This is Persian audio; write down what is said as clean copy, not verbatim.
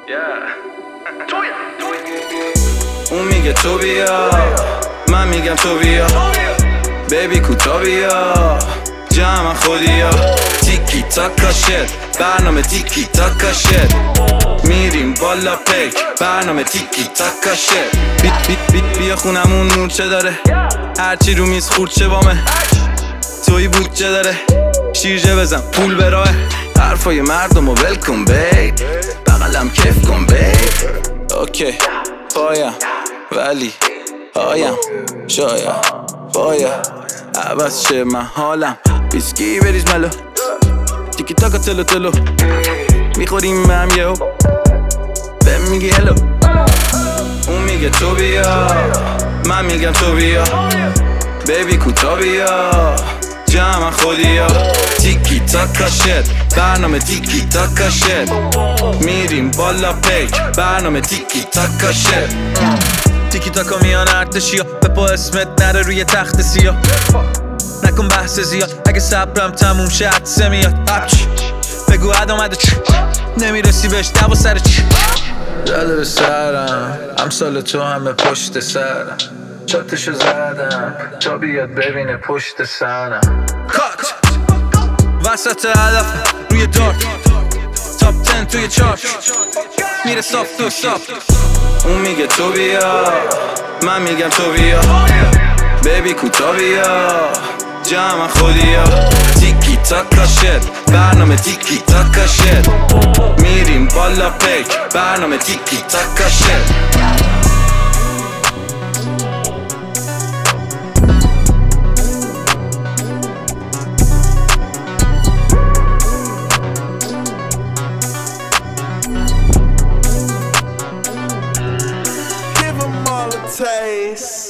اون میگه تو بیا، من میگم تو بیا. بیبی کوتا بیا، جمع خودیا. تیکی تاکا شد، برنامه تیکی تاکا شد. میریم بالا پیک، برنامه تیکی تاکا شد. بیا خونمون مورچه داره، هرچی رو میز خورچه بامه. توی بودجه داره، شیرجه بزن پول به راه. حرفای مردم و ول کن بی، بغلم کف کن بی. اوکی پایم ولی پایم شایم باید عوض شه من حالم. ویسکی بریز ملو، تیکی تاکا تلو تلو. میخوریم هم یهو بهم میگی هلو. اون میگه تو بیا، من میگم تو بیا. بیبی کوتا بیا، جمع خودیا. تیکی تاکا شد، برنامه تیکی تاکا شد. میریم بالا پیک، برنامه تیکی تاکا شد. تیکی تاکا میان ارتشیا، به پا اسمت نره روی تخت سیاه. نکن بحث زیاد، اگه صبرم تموم شه عدسه میاد. بگو عد آمده چی، نمیرسی بهش دو سر چی. زده به سرم، امثال تو همه پشت سرم. چاتشو زدم تا بیاد ببینه پشت سرم. کات وسط هدف روی دارت، تاپ 10 توی چارت. میره صاف تو صاف. اون میگه تو بیا، من میگم تو بیا. بیبی کوتا بیا، جمع خودیا. تیکی تاکا شد، برنامه تیکی تاکا شد. میریم بالا پیک، برنامه تیکی تاکا شد. Taste.